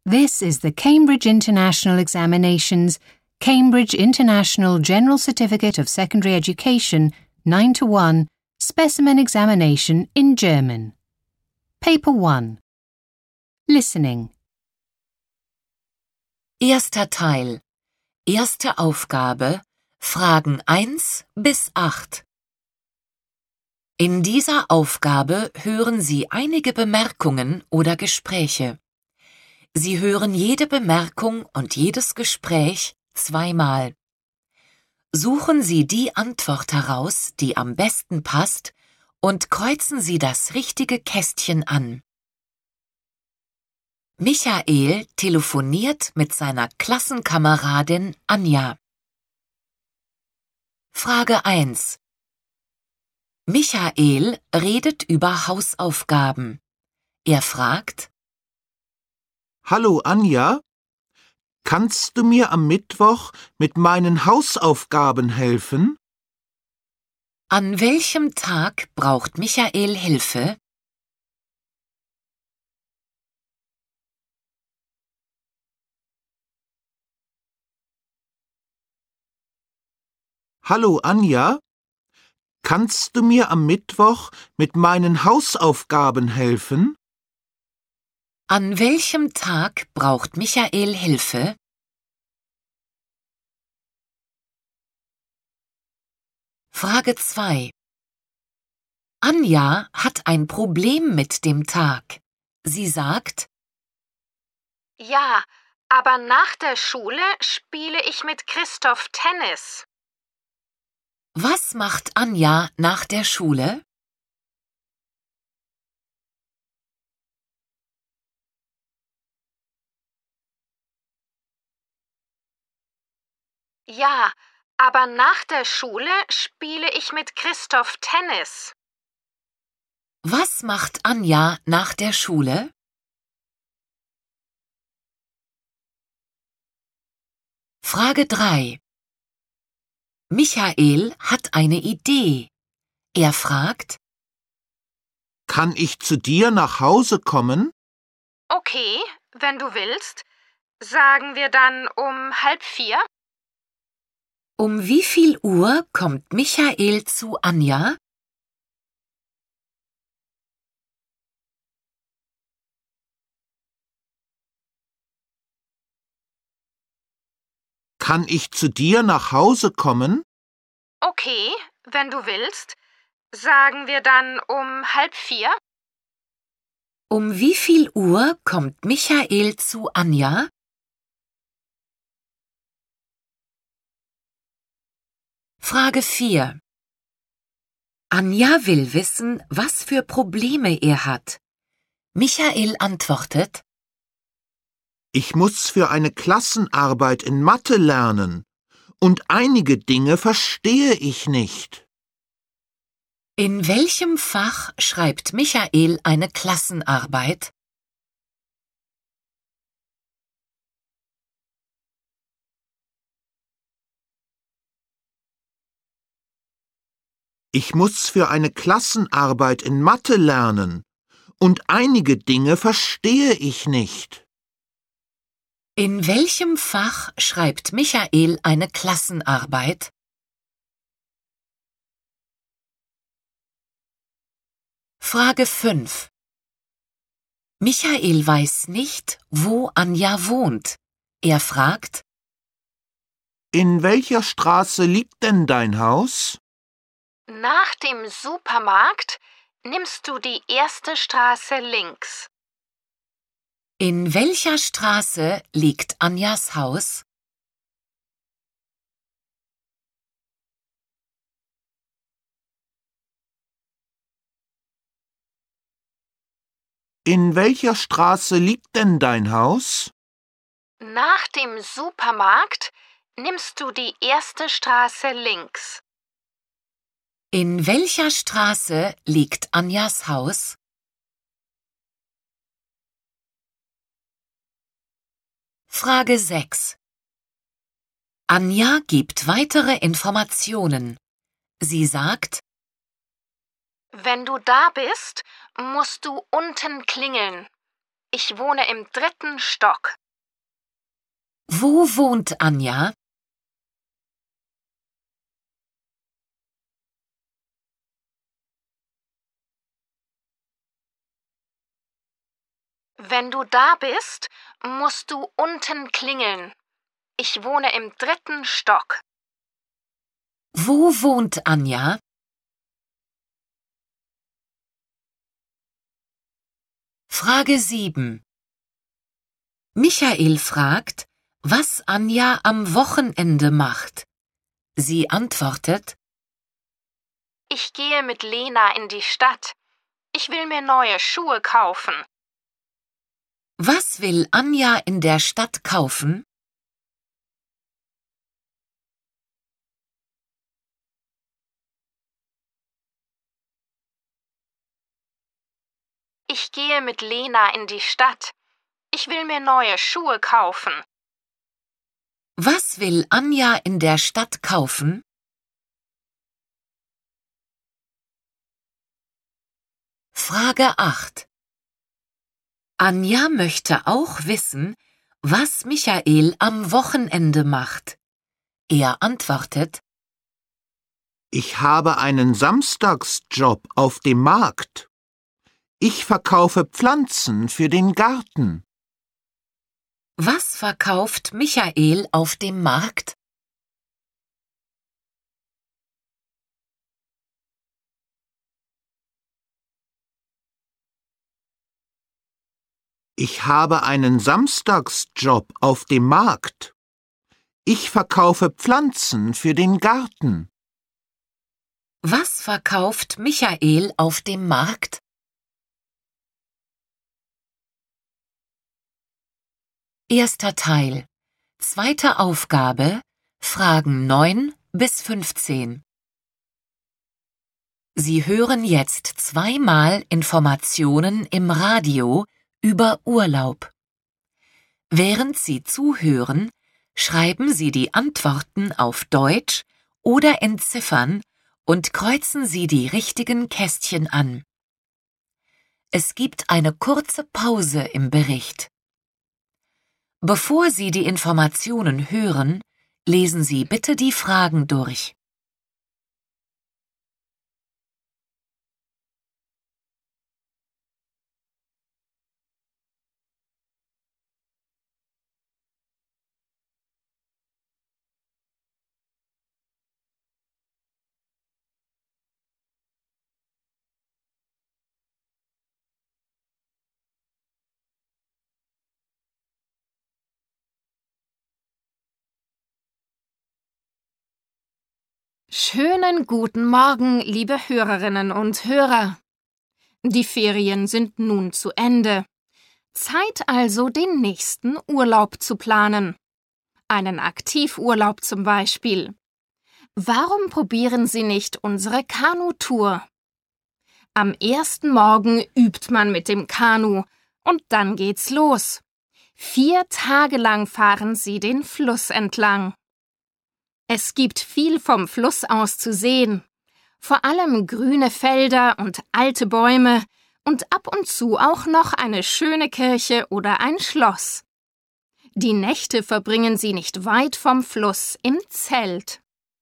This is the Cambridge International Examinations, Cambridge International General Certificate of Secondary Education 9-1 Specimen Examination in German. Paper 1. Listening. Erster Teil. Erste Aufgabe. Fragen 1 bis 8. In dieser Aufgabe hören Sie einige Bemerkungen oder Gespräche. Sie hören jede Bemerkung und jedes Gespräch zweimal. Suchen Sie die Antwort heraus, die am besten passt, und kreuzen Sie das richtige Kästchen an. Michael telefoniert mit seiner Klassenkameradin Anja. Frage 1. Michael redet über Hausaufgaben. Er fragt: Hallo Anja, kannst du mir am Mittwoch mit meinen Hausaufgaben helfen? An welchem Tag braucht Michael Hilfe? Hallo Anja, kannst du mir am Mittwoch mit meinen Hausaufgaben helfen? An welchem Tag braucht Michael Hilfe? Frage 2. Anja hat ein Problem mit dem Tag. Sie sagt: Ja, aber nach der Schule spiele ich mit Christoph Tennis. Was macht Anja nach der Schule? Ja, aber nach der Schule spiele ich mit Christoph Tennis. Was macht Anja nach der Schule? Frage 3. Michael hat eine Idee. Er fragt: Kann ich zu dir nach Hause kommen? Okay, wenn du willst. Sagen wir dann um 3:30? Um wie viel Uhr kommt Michael zu Anja? Kann ich zu dir nach Hause kommen? Okay, wenn du willst. Sagen wir dann um 3:30? Um wie viel Uhr kommt Michael zu Anja? Frage 4. Anja will wissen, was für Probleme er hat. Michael antwortet: Ich muss für eine Klassenarbeit in Mathe lernen und einige Dinge verstehe ich nicht. In welchem Fach schreibt Michael eine Klassenarbeit? Ich muss für eine Klassenarbeit in Mathe lernen und einige Dinge verstehe ich nicht. In welchem Fach schreibt Michael eine Klassenarbeit? Frage 5. Michael weiß nicht, wo Anja wohnt. Er fragt: In welcher Straße liegt denn dein Haus? Nach dem Supermarkt nimmst du die erste Straße links. In welcher Straße liegt Anjas Haus? In welcher Straße liegt denn dein Haus? Nach dem Supermarkt nimmst du die erste Straße links. In welcher Straße liegt Anjas Haus? Frage 6. Anja gibt weitere Informationen. Sie sagt: Wenn du da bist, musst du unten klingeln. Ich wohne im 3. Stock. Wo wohnt Anja? Wenn du da bist, musst du unten klingeln. Ich wohne im 3. Stock. Wo wohnt Anja? Frage 7. Michael fragt, was Anja am Wochenende macht. Sie antwortet: Ich gehe mit Lena in die Stadt. Ich will mir neue Schuhe kaufen. Was will Anja in der Stadt kaufen? Ich gehe mit Lena in die Stadt. Ich will mir neue Schuhe kaufen. Was will Anja in der Stadt kaufen? Frage 8. Anja möchte auch wissen, was Michael am Wochenende macht. Er antwortet: Ich habe einen Samstagsjob auf dem Markt. Ich verkaufe Pflanzen für den Garten. Was verkauft Michael auf dem Markt? Ich habe einen Samstagsjob auf dem Markt. Ich verkaufe Pflanzen für den Garten. Was verkauft Michael auf dem Markt? Erster Teil. Zweite Aufgabe. Fragen 9 bis 15. Sie hören jetzt zweimal Informationen im Radio über Urlaub. Während Sie zuhören, schreiben Sie die Antworten auf Deutsch oder entziffern und kreuzen Sie die richtigen Kästchen an. Es gibt eine kurze Pause im Bericht. Bevor Sie die Informationen hören, lesen Sie bitte die Fragen durch. Schönen guten Morgen, liebe Hörerinnen und Hörer. Die Ferien sind nun zu Ende. Zeit also, den nächsten Urlaub zu planen. Einen Aktivurlaub zum Beispiel. Warum probieren Sie nicht unsere Kanutour? Am ersten Morgen übt man mit dem Kanu und dann geht's los. 4 Tage lang fahren Sie den Fluss entlang. Es gibt viel vom Fluss aus zu sehen, vor allem grüne Felder und alte Bäume und ab und zu auch noch eine schöne Kirche oder ein Schloss. Die Nächte verbringen Sie nicht weit vom Fluss im Zelt.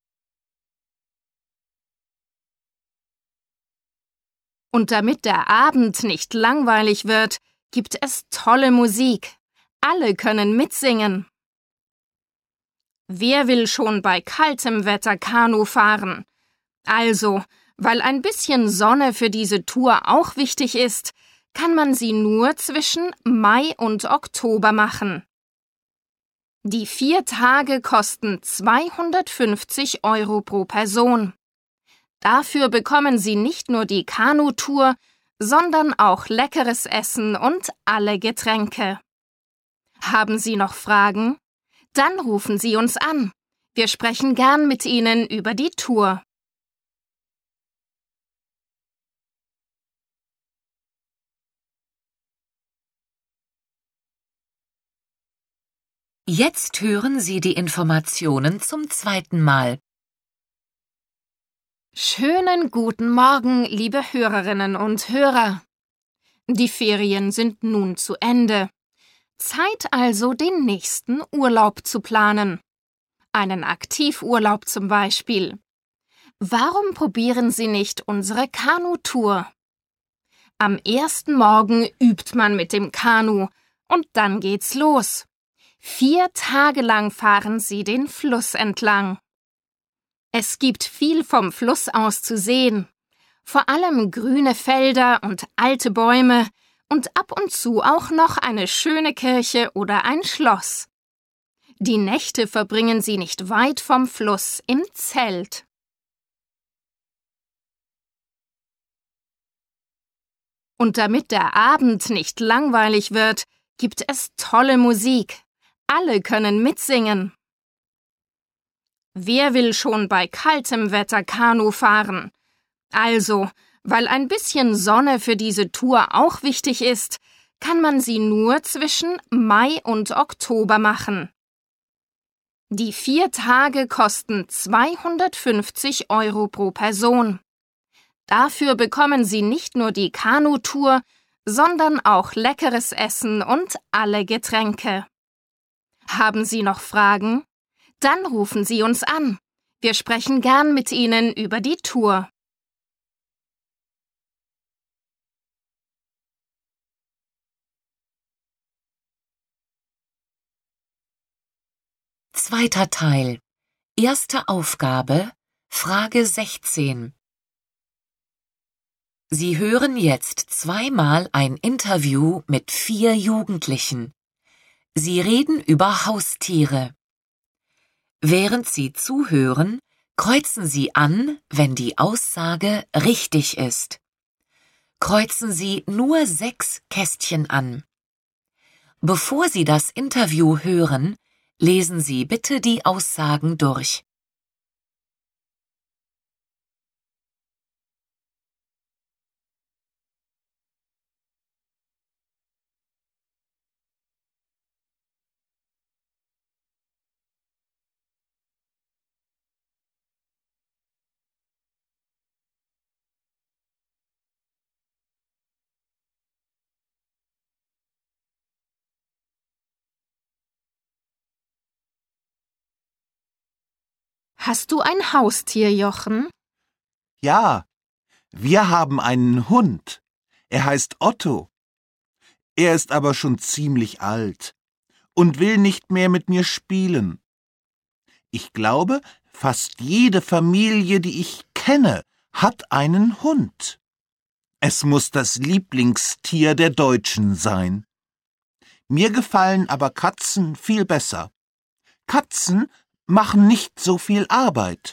Und damit der Abend nicht langweilig wird, gibt es tolle Musik. Alle können mitsingen. Wer will schon bei kaltem Wetter Kanu fahren? Also, weil ein bisschen Sonne für diese Tour auch wichtig ist, kann man sie nur zwischen Mai und Oktober machen. Die 4 Tage kosten 250 € pro Person. Dafür bekommen Sie nicht nur die Kanutour, sondern auch leckeres Essen und alle Getränke. Haben Sie noch Fragen? Dann rufen Sie uns an. Wir sprechen gern mit Ihnen über die Tour. Jetzt hören Sie die Informationen zum zweiten Mal. Schönen guten Morgen, liebe Hörerinnen und Hörer. Die Ferien sind nun zu Ende. Zeit also, den nächsten Urlaub zu planen. Einen Aktivurlaub zum Beispiel. Warum probieren Sie nicht unsere Kanutour? Am ersten Morgen übt man mit dem Kanu und dann geht's los. 4 Tage lang fahren Sie den Fluss entlang. Es gibt viel vom Fluss aus zu sehen. Vor allem grüne Felder und alte Bäume und ab und zu auch noch eine schöne Kirche oder ein Schloss. Die Nächte verbringen Sie nicht weit vom Fluss im Zelt. Und damit der Abend nicht langweilig wird, gibt es tolle Musik. Alle können mitsingen. Wer will schon bei kaltem Wetter Kanu fahren? Also, weil ein bisschen Sonne für diese Tour auch wichtig ist, kann man sie nur zwischen Mai und Oktober machen. Die 4 Tage kosten 250 € pro Person. Dafür bekommen Sie nicht nur die Kanutour, sondern auch leckeres Essen und alle Getränke. Haben Sie noch Fragen? Dann rufen Sie uns an. Wir sprechen gern mit Ihnen über die Tour. Zweiter Teil. Erste Aufgabe, Frage 16. Sie hören jetzt zweimal ein Interview mit 4 Jugendlichen. Sie reden über Haustiere. Während Sie zuhören, kreuzen Sie an, wenn die Aussage richtig ist. Kreuzen Sie nur 6 Kästchen an. Bevor Sie das Interview hören, lesen Sie bitte die Aussagen durch. Hast du ein Haustier, Jochen? Ja, wir haben einen Hund. Er heißt Otto. Er ist aber schon ziemlich alt und will nicht mehr mit mir spielen. Ich glaube, fast jede Familie, die ich kenne, hat einen Hund. Es muss das Lieblingstier der Deutschen sein. Mir gefallen aber Katzen viel besser. Katzen machen nicht so viel Arbeit.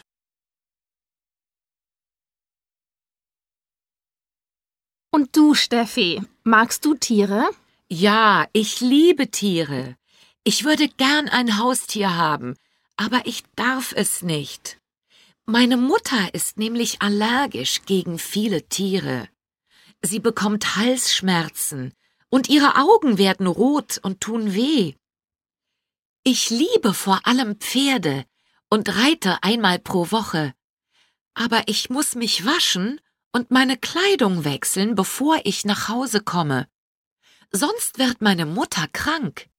Und du, Steffi, magst du Tiere? Ja, ich liebe Tiere. Ich würde gern ein Haustier haben, aber ich darf es nicht. Meine Mutter ist nämlich allergisch gegen viele Tiere. Sie bekommt Halsschmerzen und ihre Augen werden rot und tun weh. Ich liebe vor allem Pferde und reite einmal pro Woche. Aber ich muss mich waschen und meine Kleidung wechseln, bevor ich nach Hause komme. Sonst wird meine Mutter krank.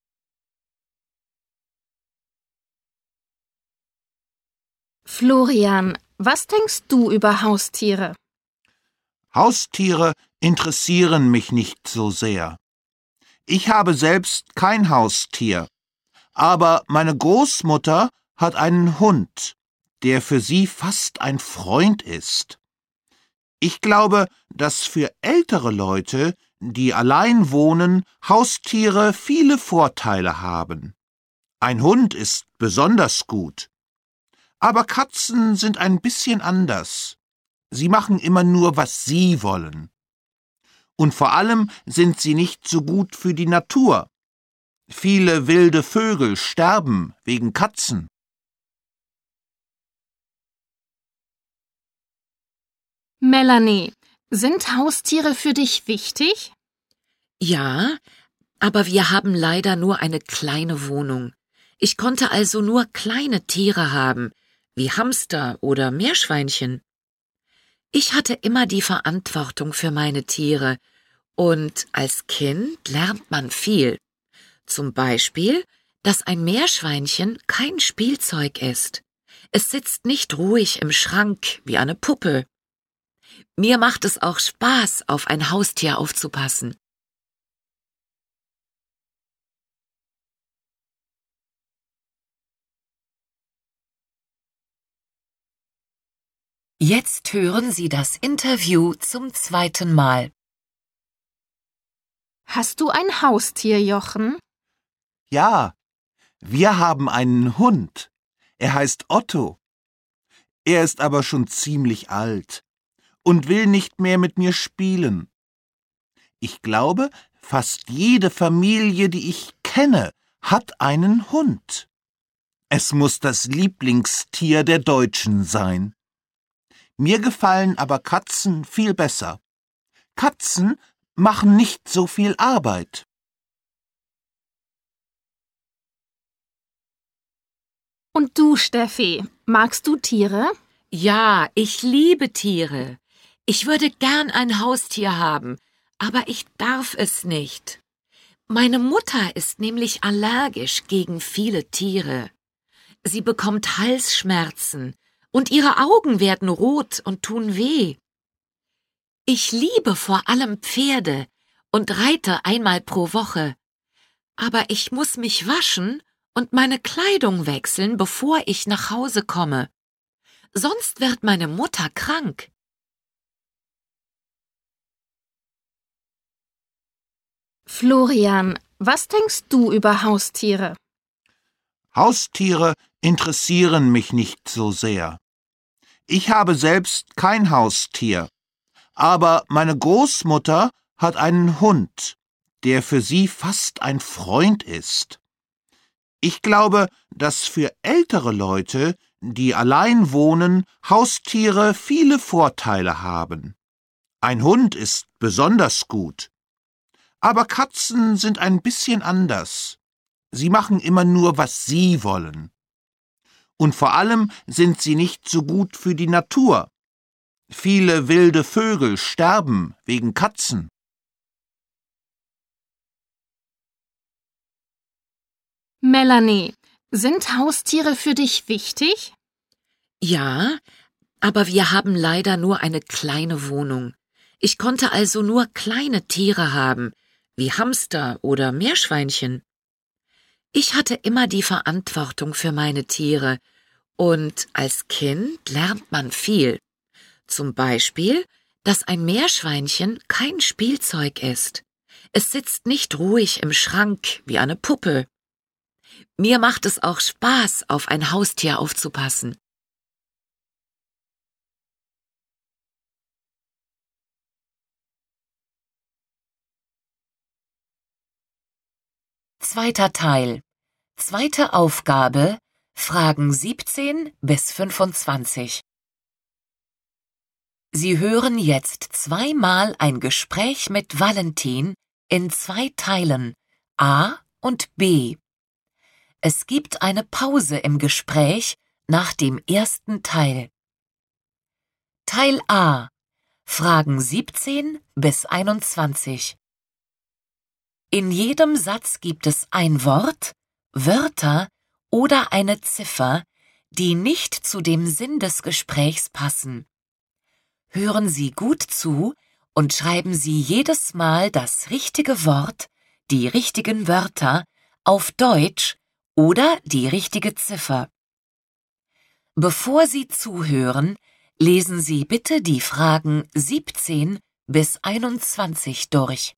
Florian, was denkst du über Haustiere? Haustiere interessieren mich nicht so sehr. Ich habe selbst kein Haustier. Aber meine Großmutter hat einen Hund, der für sie fast ein Freund ist. Ich glaube, dass für ältere Leute, die allein wohnen, Haustiere viele Vorteile haben. Ein Hund ist besonders gut. Aber Katzen sind ein bisschen anders. Sie machen immer nur, was sie wollen. Und vor allem sind sie nicht so gut für die Natur. Viele wilde Vögel sterben wegen Katzen. Melanie, sind Haustiere für dich wichtig? Ja, aber wir haben leider nur eine kleine Wohnung. Ich konnte also nur kleine Tiere haben, wie Hamster oder Meerschweinchen. Ich hatte immer die Verantwortung für meine Tiere Und als Kind lernt man viel. Zum Beispiel, dass ein Meerschweinchen kein Spielzeug ist. Es sitzt nicht ruhig im Schrank wie eine Puppe. Mir macht es auch Spaß, auf ein Haustier aufzupassen. Jetzt hören Sie das Interview zum 2. Mal. Hast du ein Haustier, Jochen? Ja, wir haben einen Hund. Er heißt Otto. Er ist aber schon ziemlich alt und will nicht mehr mit mir spielen. Ich glaube, fast jede Familie, die ich kenne, hat einen Hund. Es muss das Lieblingstier der Deutschen sein. Mir gefallen aber Katzen viel besser. Katzen machen nicht so viel Arbeit. Und du, Steffi, magst du Tiere? Ja, ich liebe Tiere. Ich würde gern ein Haustier haben, aber ich darf es nicht. Meine Mutter ist nämlich allergisch gegen viele Tiere. Sie bekommt Halsschmerzen und ihre Augen werden rot und tun weh. Ich liebe vor allem Pferde und reite einmal pro Woche. Aber ich muss mich waschen und meine Kleidung wechseln, bevor ich nach Hause komme. Sonst wird meine Mutter krank. Florian, was denkst du über Haustiere? Haustiere interessieren mich nicht so sehr. Ich habe selbst kein Haustier, aber meine Großmutter hat einen Hund, der für sie fast ein Freund ist. Ich glaube, dass für ältere Leute, die allein wohnen, Haustiere viele Vorteile haben. Ein Hund ist besonders gut. Aber Katzen sind ein bisschen anders. Sie machen immer nur, was sie wollen. Und vor allem sind sie nicht so gut für die Natur. Viele wilde Vögel sterben wegen Katzen. Melanie, sind Haustiere für dich wichtig? Ja, aber wir haben leider nur eine kleine Wohnung. Ich konnte also nur kleine Tiere haben, wie Hamster oder Meerschweinchen. Ich hatte immer die Verantwortung für meine Tiere und als Kind lernt man viel. Zum Beispiel, dass ein Meerschweinchen kein Spielzeug ist. Es sitzt nicht ruhig im Schrank wie eine Puppe. Mir macht es auch Spaß, auf ein Haustier aufzupassen. Zweiter Teil. Zweite Aufgabe, Fragen 17 bis 25. Sie hören jetzt zweimal ein Gespräch mit Valentin in 2 Teilen, A und B. Es gibt eine Pause im Gespräch nach dem ersten Teil. Teil A. Fragen 17 bis 21. In jedem Satz gibt es ein Wort, Wörter oder eine Ziffer, die nicht zu dem Sinn des Gesprächs passen. Hören Sie gut zu und schreiben Sie jedes Mal das richtige Wort, die richtigen Wörter auf Deutsch oder die richtige Ziffer. Bevor Sie zuhören, lesen Sie bitte die Fragen 17 bis 21 durch.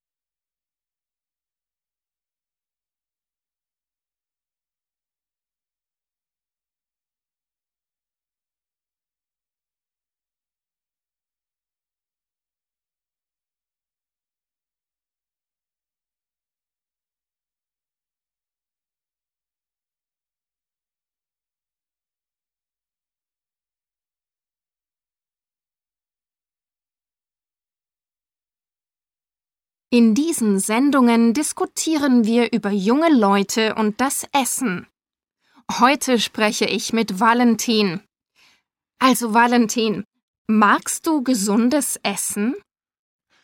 In diesen Sendungen diskutieren wir über junge Leute und das Essen. Heute spreche ich mit Valentin. Also Valentin, magst du gesundes Essen?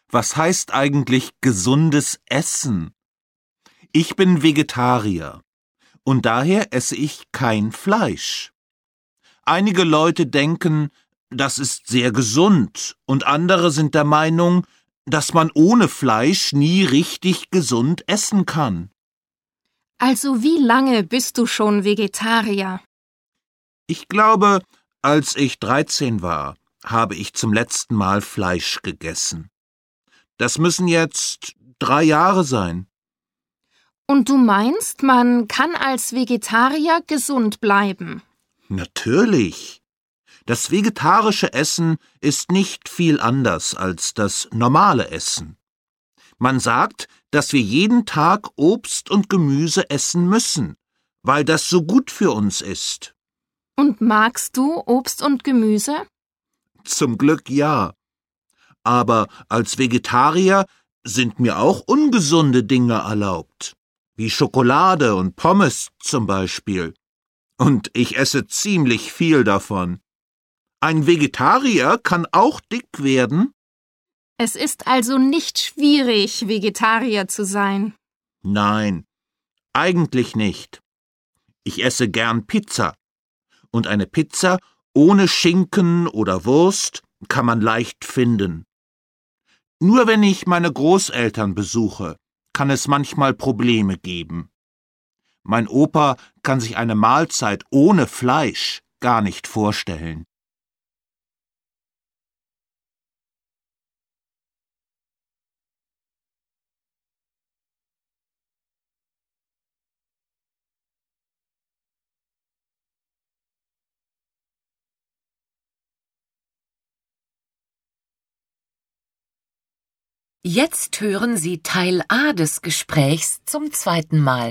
Was heißt eigentlich gesundes Essen? Ich bin Vegetarier und daher esse ich kein Fleisch. Einige Leute denken, das ist sehr gesund und andere sind der Meinung, dass man ohne Fleisch nie richtig gesund essen kann. Also wie lange bist du schon Vegetarier? Ich glaube, als ich 13 war, habe ich zum letzten Mal Fleisch gegessen. Das müssen jetzt 3 Jahre sein. Und du meinst, man kann als Vegetarier gesund bleiben? Natürlich. Das vegetarische Essen ist nicht viel anders als das normale Essen. Man sagt, dass wir jeden Tag Obst und Gemüse essen müssen, weil das so gut für uns ist. Und magst du Obst und Gemüse? Zum Glück ja. Aber als Vegetarier sind mir auch ungesunde Dinge erlaubt, wie Schokolade und Pommes zum Beispiel. Und ich esse ziemlich viel davon. Ein Vegetarier kann auch dick werden? Es ist also nicht schwierig, Vegetarier zu sein. Nein, eigentlich nicht. Ich esse gern Pizza. Und eine Pizza ohne Schinken oder Wurst kann man leicht finden. Nur wenn ich meine Großeltern besuche, kann es manchmal Probleme geben. Mein Opa kann sich eine Mahlzeit ohne Fleisch gar nicht vorstellen. Jetzt hören Sie Teil A des Gesprächs zum zweiten Mal.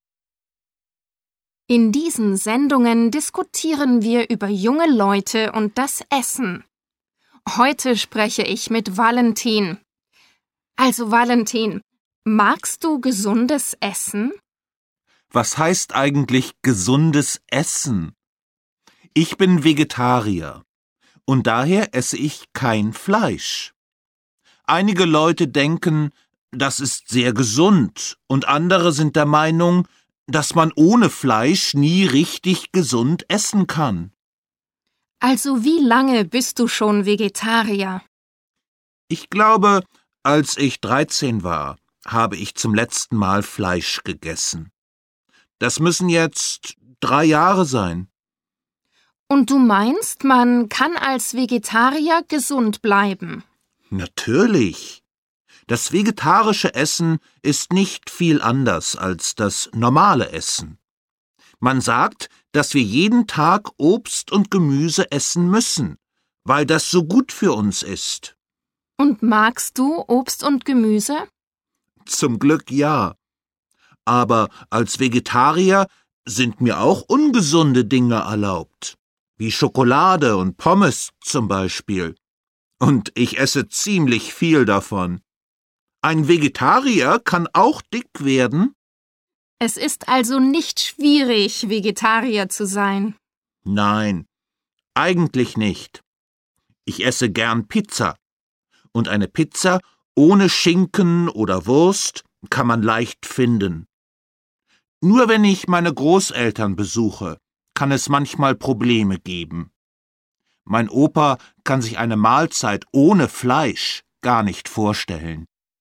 In diesen Sendungen diskutieren wir über junge Leute und das Essen. Heute spreche ich mit Valentin. Also Valentin, magst du gesundes Essen? Was heißt eigentlich gesundes Essen? Ich bin Vegetarier und daher esse ich kein Fleisch. Einige Leute denken, das ist sehr gesund und andere sind der Meinung, dass man ohne Fleisch nie richtig gesund essen kann. Also wie lange bist du schon Vegetarier? Ich glaube, als ich 13 war, habe ich zum letzten Mal Fleisch gegessen. Das müssen jetzt 3 Jahre sein. Und du meinst, man kann als Vegetarier gesund bleiben? Natürlich. Das vegetarische Essen ist nicht viel anders als das normale Essen. Man sagt, dass wir jeden Tag Obst und Gemüse essen müssen, weil das so gut für uns ist. Und magst du Obst und Gemüse? Zum Glück ja. Aber als Vegetarier sind mir auch ungesunde Dinge erlaubt, wie Schokolade und Pommes zum Beispiel. Und ich esse ziemlich viel davon. Ein Vegetarier kann auch dick werden? Es ist also nicht schwierig, Vegetarier zu sein. Nein, eigentlich nicht. Ich esse gern Pizza. Und eine Pizza ohne Schinken oder Wurst kann man leicht finden. Nur wenn ich meine Großeltern besuche, kann es manchmal Probleme geben. Mein Opa kann sich eine Mahlzeit ohne Fleisch gar nicht vorstellen.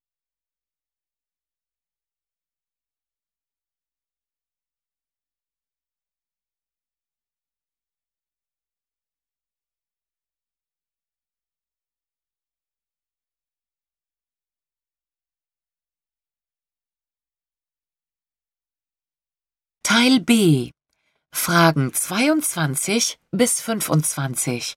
Teil B. Fragen 22 bis 25.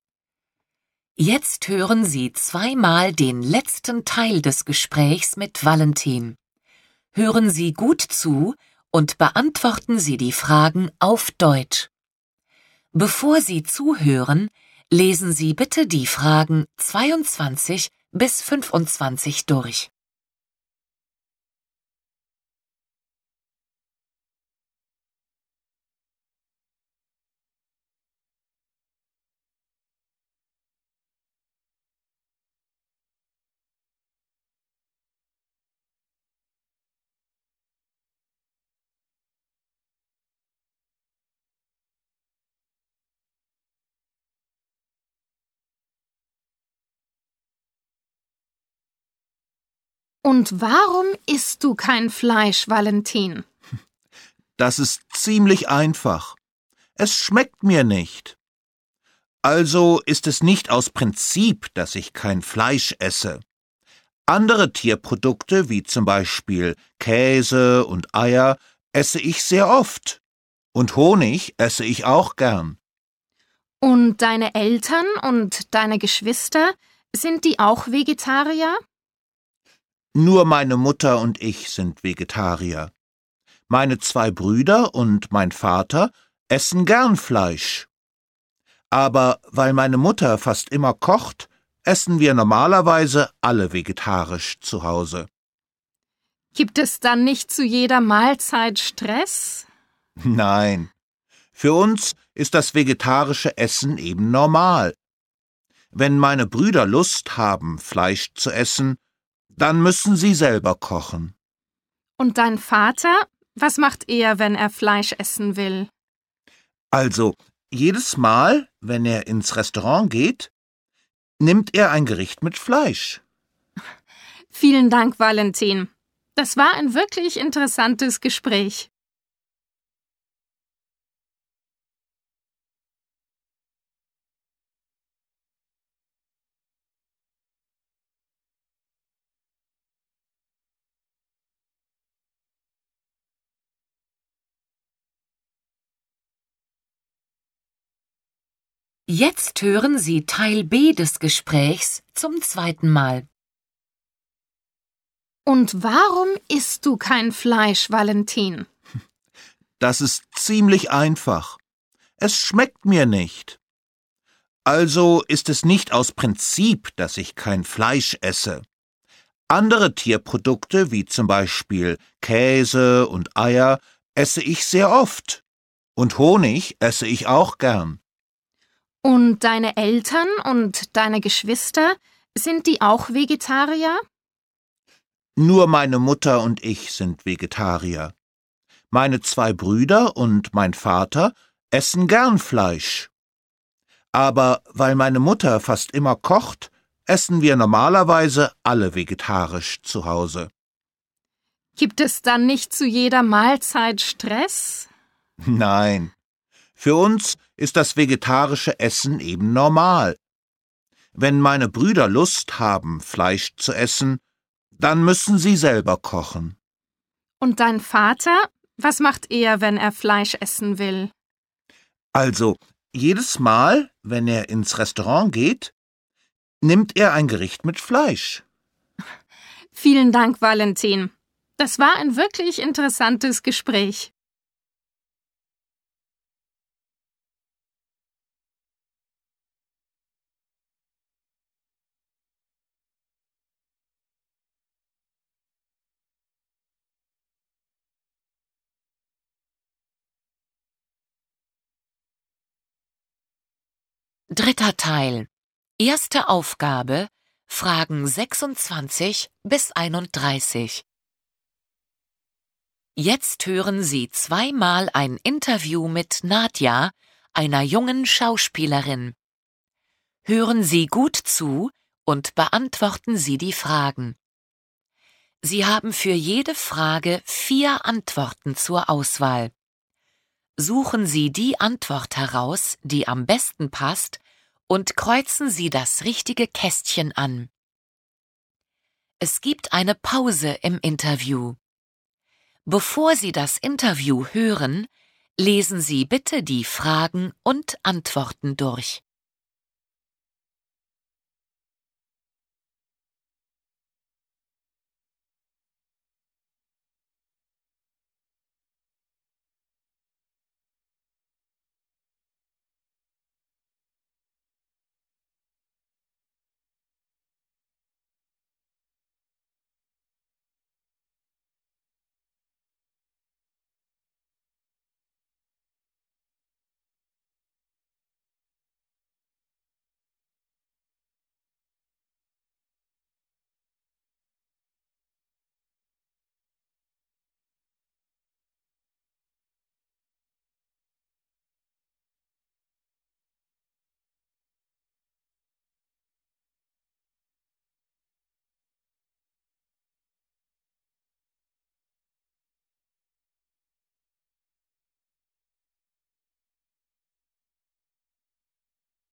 Jetzt hören Sie zweimal den letzten Teil des Gesprächs mit Valentin. Hören Sie gut zu und beantworten Sie die Fragen auf Deutsch. Bevor Sie zuhören, lesen Sie bitte die Fragen 22 bis 25 durch. Und warum isst du kein Fleisch, Valentin? Das ist ziemlich einfach. Es schmeckt mir nicht. Also ist es nicht aus Prinzip, dass ich kein Fleisch esse. Andere Tierprodukte, wie zum Beispiel Käse und Eier, esse ich sehr oft. Und Honig esse ich auch gern. Und deine Eltern und deine Geschwister, sind die auch Vegetarier? Nur meine Mutter und ich sind Vegetarier. Meine 2 Brüder und mein Vater essen gern Fleisch. Aber weil meine Mutter fast immer kocht, essen wir normalerweise alle vegetarisch zu Hause. Gibt es dann nicht zu jeder Mahlzeit Stress? Nein, für uns ist das vegetarische Essen eben normal. Wenn meine Brüder Lust haben, Fleisch zu essen, dann müssen sie selber kochen. Und dein Vater, was macht er, wenn er Fleisch essen will? Also, jedes Mal, wenn er ins Restaurant geht, nimmt er ein Gericht mit Fleisch. Vielen Dank, Valentin. Das war ein wirklich interessantes Gespräch. Jetzt hören Sie Teil B des Gesprächs zum 2. Mal. Und warum isst du kein Fleisch, Valentin? Das ist ziemlich einfach. Es schmeckt mir nicht. Also ist es nicht aus Prinzip, dass ich kein Fleisch esse. Andere Tierprodukte, wie zum Beispiel Käse und Eier, esse ich sehr oft. Und Honig esse ich auch gern. Und deine Eltern und deine Geschwister, sind die auch Vegetarier? Nur meine Mutter und ich sind Vegetarier. Meine 2 Brüder und mein Vater essen gern Fleisch. Aber weil meine Mutter fast immer kocht, essen wir normalerweise alle vegetarisch zu Hause. Gibt es dann nicht zu jeder Mahlzeit Stress? Nein, für uns ist das vegetarische Essen eben normal. Wenn meine Brüder Lust haben, Fleisch zu essen, dann müssen sie selber kochen. Und dein Vater, was macht er, wenn er Fleisch essen will? Also, jedes Mal, wenn er ins Restaurant geht, nimmt er ein Gericht mit Fleisch. Vielen Dank, Valentin. Das war ein wirklich interessantes Gespräch. Dritter Teil. Erste Aufgabe, Fragen 26 bis 31. Jetzt hören Sie zweimal ein Interview mit Nadja, einer jungen Schauspielerin. Hören Sie gut zu und beantworten Sie die Fragen. Sie haben für jede Frage 4 Antworten zur Auswahl. Suchen Sie die Antwort heraus, die am besten passt, und kreuzen Sie das richtige Kästchen an. Es gibt eine Pause im Interview. Bevor Sie das Interview hören, lesen Sie bitte die Fragen und Antworten durch.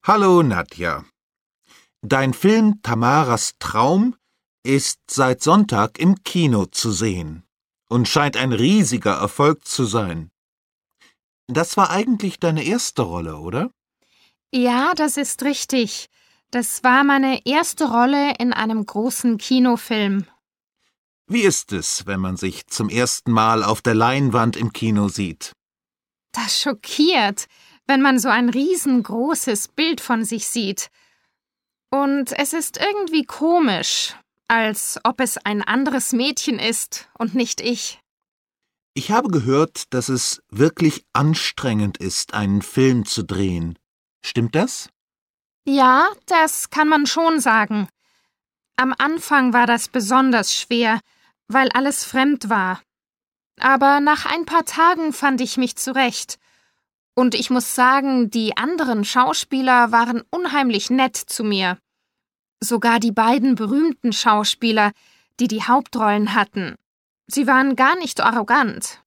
Hallo Nadja. Dein Film Tamaras Traum ist seit Sonntag im Kino zu sehen und scheint ein riesiger Erfolg zu sein. Das war eigentlich deine erste Rolle, oder? Ja, das ist richtig. Das war meine erste Rolle in einem großen Kinofilm. Wie ist es, wenn man sich zum ersten Mal auf der Leinwand im Kino sieht? Das schockiert, wenn man so ein riesengroßes Bild von sich sieht. Und es ist irgendwie komisch, als ob es ein anderes Mädchen ist und nicht ich. Ich habe gehört, dass es wirklich anstrengend ist, einen Film zu drehen. Stimmt das? Ja, das kann man schon sagen. Am Anfang war das besonders schwer, weil alles fremd war. Aber nach ein paar Tagen fand ich mich zurecht. Und ich muss sagen, die anderen Schauspieler waren unheimlich nett zu mir. Sogar die beiden berühmten Schauspieler, die die Hauptrollen hatten. Sie waren gar nicht arrogant.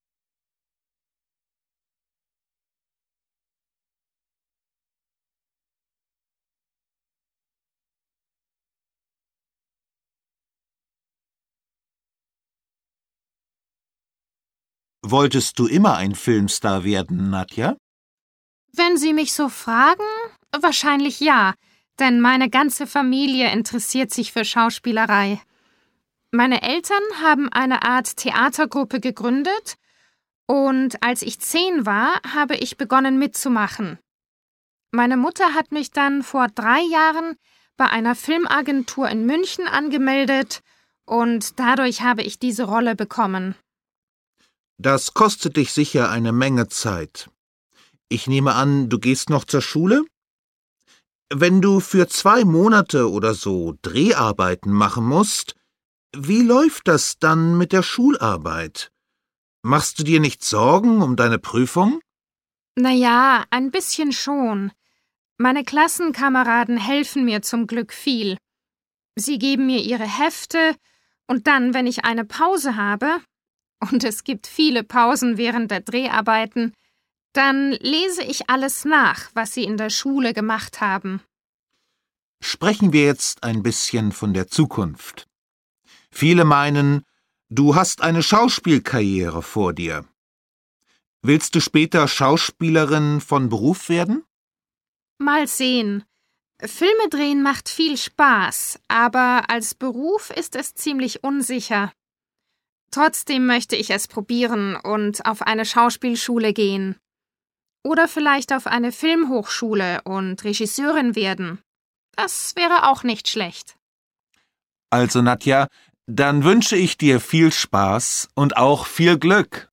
Wolltest du immer ein Filmstar werden, Nadja? Wenn Sie mich so fragen, wahrscheinlich ja, denn meine ganze Familie interessiert sich für Schauspielerei. Meine Eltern haben eine Art Theatergruppe gegründet und als ich 10 war, habe ich begonnen mitzumachen. Meine Mutter hat mich dann vor 3 Jahren bei einer Filmagentur in München angemeldet und dadurch habe ich diese Rolle bekommen. Das kostet dich sicher eine Menge Zeit. Ich nehme an, du gehst noch zur Schule? Wenn du für 2 Monate oder so Dreharbeiten machen musst, wie läuft das dann mit der Schularbeit? Machst du dir nicht Sorgen um deine Prüfung? Naja, ein bisschen schon. Meine Klassenkameraden helfen mir zum Glück viel. Sie geben mir ihre Hefte und dann, wenn ich eine Pause habe, und es gibt viele Pausen während der Dreharbeiten, dann lese ich alles nach, was sie in der Schule gemacht haben. Sprechen wir jetzt ein bisschen von der Zukunft. Viele meinen, du hast eine Schauspielkarriere vor dir. Willst du später Schauspielerin von Beruf werden? Mal sehen. Filme drehen macht viel Spaß, aber als Beruf ist es ziemlich unsicher. Trotzdem möchte ich es probieren und auf eine Schauspielschule gehen. Oder vielleicht auf eine Filmhochschule und Regisseurin werden. Das wäre auch nicht schlecht. Also, Nadja, dann wünsche ich dir viel Spaß und auch viel Glück.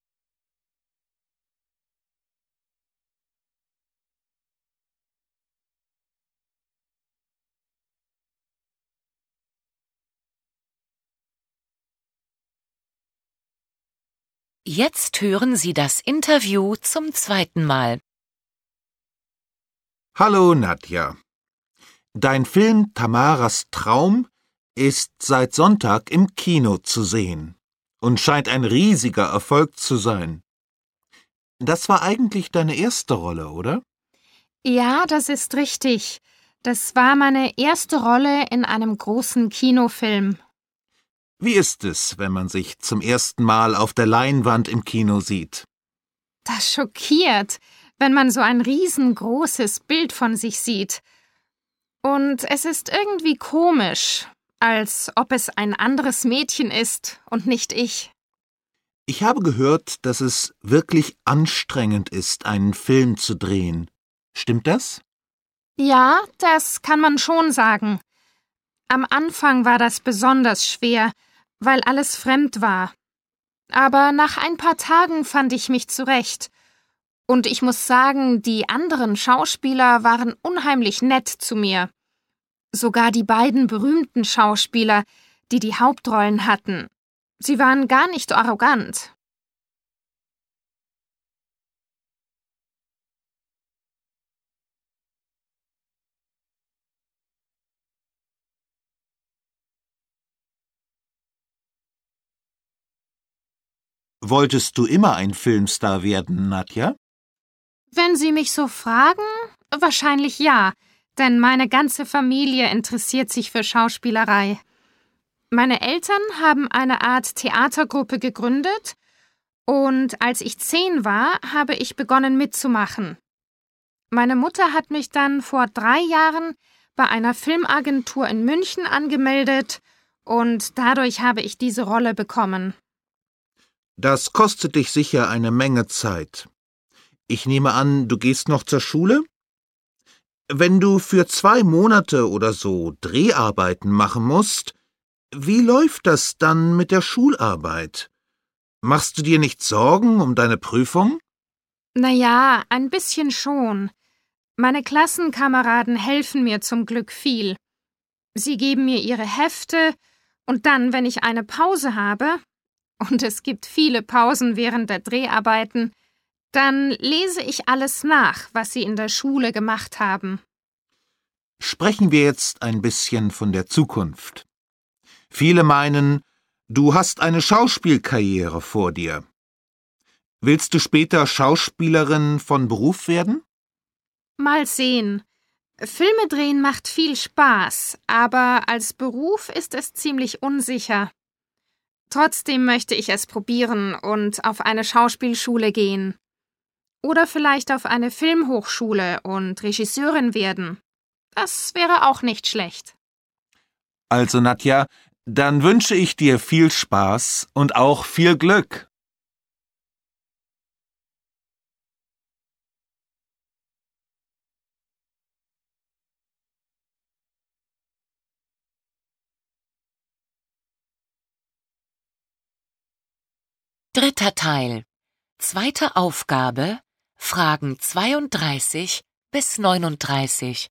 Jetzt hören Sie das Interview zum 2. Mal. Hallo, Nadja. Dein Film Tamaras Traum ist seit Sonntag im Kino zu sehen und scheint ein riesiger Erfolg zu sein. Das war eigentlich deine erste Rolle, oder? Ja, das ist richtig. Das war meine erste Rolle in einem großen Kinofilm. Wie ist es, wenn man sich zum ersten Mal auf der Leinwand im Kino sieht? Das schockiert, wenn man so ein riesengroßes Bild von sich sieht. Und es ist irgendwie komisch, als ob es ein anderes Mädchen ist und nicht ich. Ich habe gehört, dass es wirklich anstrengend ist, einen Film zu drehen. Stimmt das? Ja, das kann man schon sagen. Am Anfang war das besonders schwer, weil alles fremd war. Aber nach ein paar Tagen fand ich mich zurecht. Und ich muss sagen, die anderen Schauspieler waren unheimlich nett zu mir. Sogar die beiden berühmten Schauspieler, die die Hauptrollen hatten. Sie waren gar nicht arrogant. Wolltest du immer ein Filmstar werden, Nadja? Wenn Sie mich so fragen, Wahrscheinlich ja, denn meine ganze Familie interessiert sich für Schauspielerei. Meine Eltern haben eine Art Theatergruppe gegründet und als ich 10 war, habe ich begonnen mitzumachen. Meine Mutter hat mich dann vor 3 Jahren bei einer Filmagentur in München angemeldet und dadurch habe ich diese Rolle bekommen. Das kostet dich sicher eine Menge Zeit. Ich nehme an, du gehst noch zur Schule? Wenn du für 2 Monate oder so Dreharbeiten machen musst, wie läuft das dann mit der Schularbeit? Machst du dir nicht Sorgen um deine Prüfung? Naja, ein bisschen schon. Meine Klassenkameraden helfen mir zum Glück viel. Sie geben mir ihre Hefte und dann, wenn ich eine Pause habe, und es gibt viele Pausen während der Dreharbeiten, dann lese ich alles nach, was sie in der Schule gemacht haben. Sprechen wir jetzt ein bisschen von der Zukunft. Viele meinen, du hast eine Schauspielkarriere vor dir. Willst du später Schauspielerin von Beruf werden? Mal sehen. Filme drehen macht viel Spaß, aber als Beruf ist es ziemlich unsicher. Trotzdem möchte ich es probieren und auf eine Schauspielschule gehen. Oder vielleicht auf eine Filmhochschule und Regisseurin werden. Das wäre auch nicht schlecht. Also, Nadja, dann wünsche ich dir viel Spaß und auch viel Glück. Dritter Teil. Zweite Aufgabe. Fragen 32 bis 39.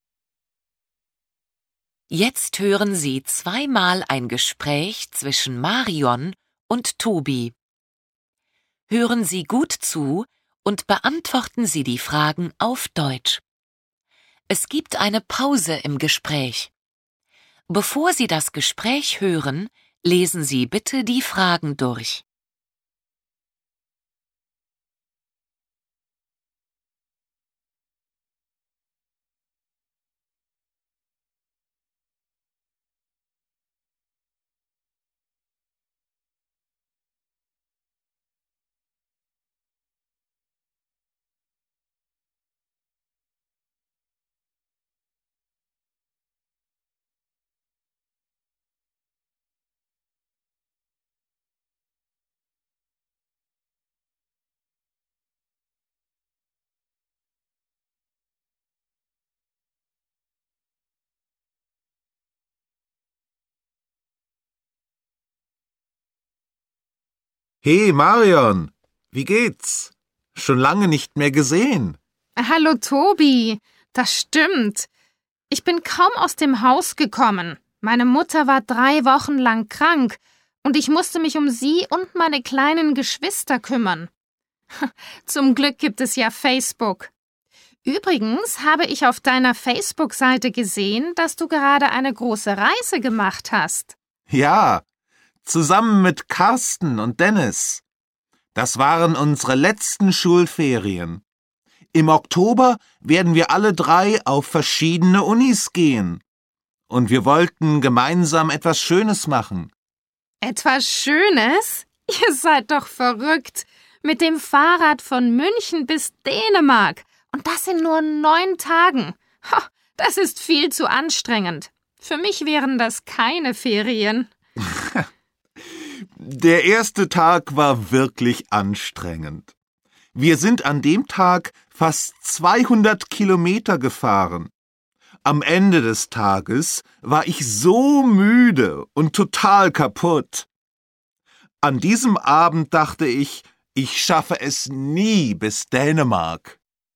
Jetzt hören Sie zweimal ein Gespräch zwischen Marion und Tobi. Hören Sie gut zu und beantworten Sie die Fragen auf Deutsch. Es gibt eine Pause im Gespräch. Bevor Sie das Gespräch hören, lesen Sie bitte die Fragen durch. Hey Marion, wie geht's? Schon lange nicht mehr gesehen. Hallo Tobi, das stimmt. Ich bin kaum aus dem Haus gekommen. Meine Mutter war 3 Wochen lang krank und ich musste mich um sie und meine kleinen Geschwister kümmern. Zum Glück gibt es ja Facebook. Übrigens habe ich auf deiner Facebook-Seite gesehen, dass du gerade eine große Reise gemacht hast. Ja, zusammen mit Carsten und Dennis. Das waren unsere letzten Schulferien. Im Oktober werden wir alle 3 auf verschiedene Unis gehen. Und wir wollten gemeinsam etwas Schönes machen. Etwas Schönes? Ihr seid doch verrückt. Mit dem Fahrrad von München bis Dänemark. Und das in nur 9 Tagen. Das ist viel zu anstrengend. Für mich wären das keine Ferien. Der erste Tag war wirklich anstrengend. Wir sind an dem Tag fast 200 Kilometer gefahren. Am Ende des Tages war ich so müde und total kaputt. An diesem Abend dachte ich schaffe es nie bis Dänemark.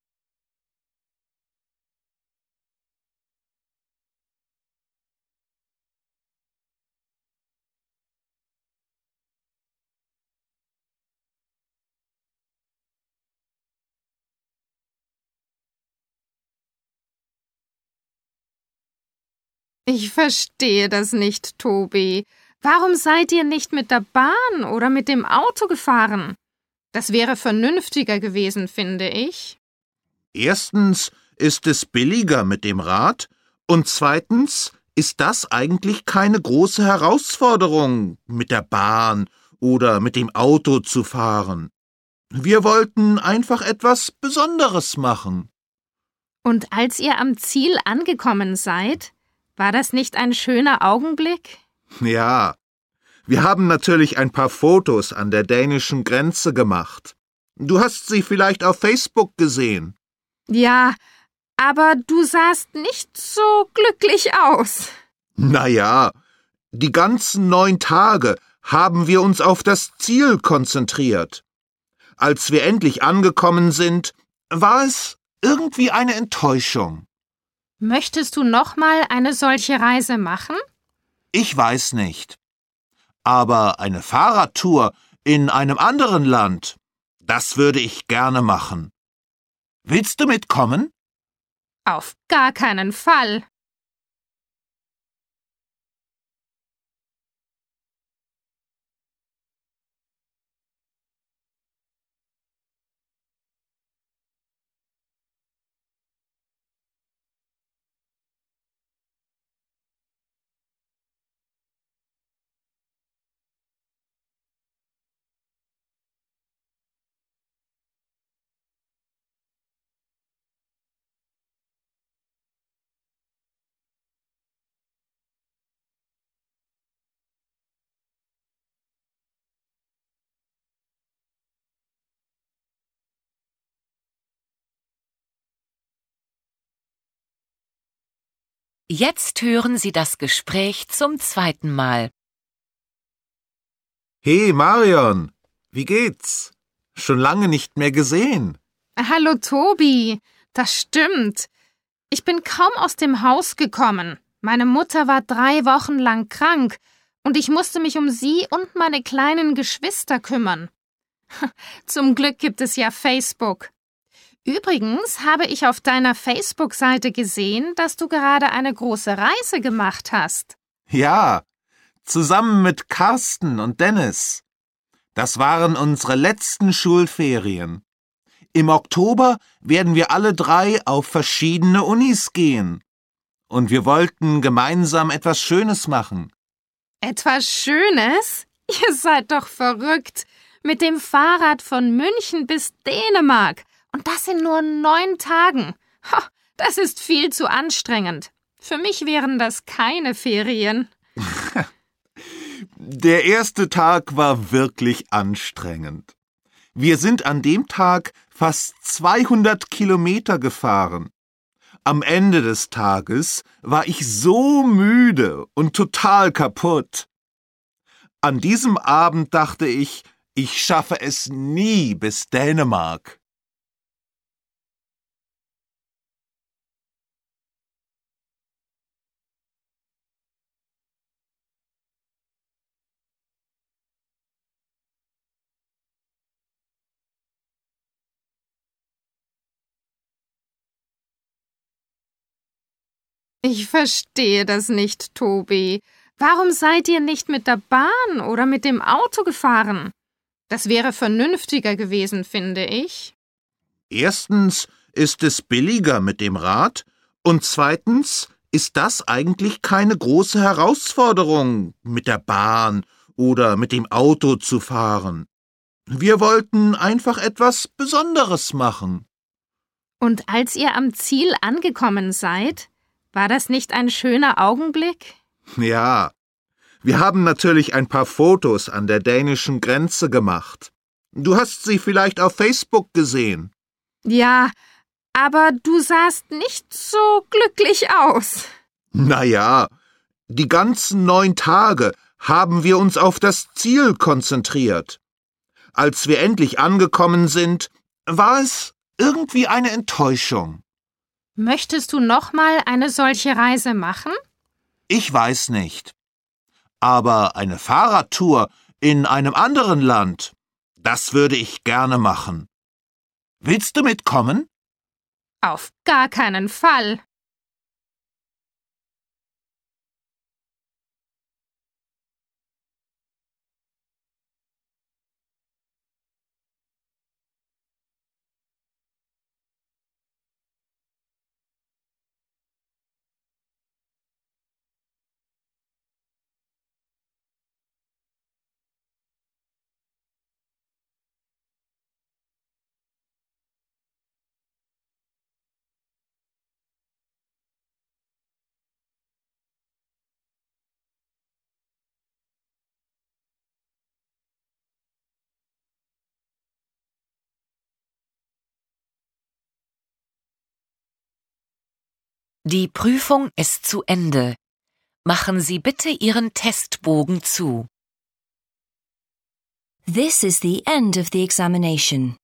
Ich verstehe das nicht, Tobi. Warum seid ihr nicht mit der Bahn oder mit dem Auto gefahren? Das wäre vernünftiger gewesen, finde ich. Erstens ist es billiger mit dem Rad und zweitens ist das eigentlich keine große Herausforderung, mit der Bahn oder mit dem Auto zu fahren. Wir wollten einfach etwas Besonderes machen. Und als ihr am Ziel angekommen seid, war das nicht ein schöner Augenblick? Ja, wir haben natürlich ein paar Fotos an der dänischen Grenze gemacht. Du hast sie vielleicht auf Facebook gesehen. Ja, aber du sahst nicht so glücklich aus. Naja, die ganzen 9 Tage haben wir uns auf das Ziel konzentriert. Als wir endlich angekommen sind, war es irgendwie eine Enttäuschung. Möchtest du nochmal eine solche Reise machen? Ich weiß nicht. Aber eine Fahrradtour in einem anderen Land, das würde ich gerne machen. Willst du mitkommen? Auf gar keinen Fall. Jetzt hören Sie das Gespräch zum 2. Mal. Hey Marion, wie geht's? Schon lange nicht mehr gesehen. Hallo Tobi, das stimmt. Ich bin kaum aus dem Haus gekommen. Meine Mutter war 3 Wochen lang krank und ich musste mich um sie und meine kleinen Geschwister kümmern. Zum Glück gibt es ja Facebook. Übrigens habe ich auf deiner Facebook-Seite gesehen, dass du gerade eine große Reise gemacht hast. Ja, zusammen mit Carsten und Dennis. Das waren unsere letzten Schulferien. Im Oktober werden wir alle 3 auf verschiedene Unis gehen. Und wir wollten gemeinsam etwas Schönes machen. Etwas Schönes? Ihr seid doch verrückt. Mit dem Fahrrad von München bis Dänemark. Und das in nur 9 Tagen. Ha, das ist viel zu anstrengend. Für mich wären das keine Ferien. Der erste Tag war wirklich anstrengend. Wir sind an dem Tag fast 200 Kilometer gefahren. Am Ende des Tages war ich so müde und total kaputt. An diesem Abend dachte ich schaffe es nie bis Dänemark. Ich verstehe das nicht, Tobi. Warum seid ihr nicht mit der Bahn oder mit dem Auto gefahren? Das wäre vernünftiger gewesen, finde ich. Erstens ist es billiger mit dem Rad und zweitens ist das eigentlich keine große Herausforderung, mit der Bahn oder mit dem Auto zu fahren. Wir wollten einfach etwas Besonderes machen. Und als ihr am Ziel angekommen seid, war das nicht ein schöner Augenblick? Ja, wir haben natürlich ein paar Fotos an der dänischen Grenze gemacht. Du hast sie vielleicht auf Facebook gesehen. Ja, aber du sahst nicht so glücklich aus. Naja, die ganzen 9 Tage haben wir uns auf das Ziel konzentriert. Als wir endlich angekommen sind, war es irgendwie eine Enttäuschung. Möchtest du nochmal eine solche Reise machen? Ich weiß nicht. Aber eine Fahrradtour in einem anderen Land, das würde ich gerne machen. Willst du mitkommen? Auf gar keinen Fall. Die Prüfung ist zu Ende. Machen Sie bitte Ihren Testbogen zu. This is the end of the examination.